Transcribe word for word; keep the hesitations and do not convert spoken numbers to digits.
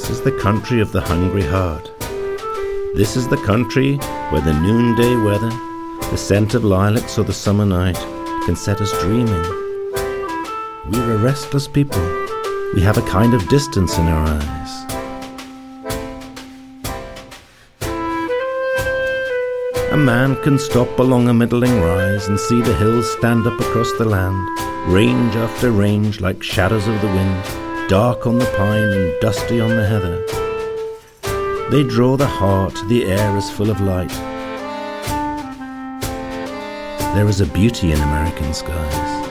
This is the country of the hungry heart. This is the country where the noonday weather, the scent of lilacs or the summer night can set us dreaming. We're a restless people. We have a kind of distance in our eyes. A man can stop along a middling rise and see the hills stand up across the land, range after range like shadows of the wind, dark on the pine and dusty on the heather. They draw the heart, the air is full of light. There is a beauty in American skies.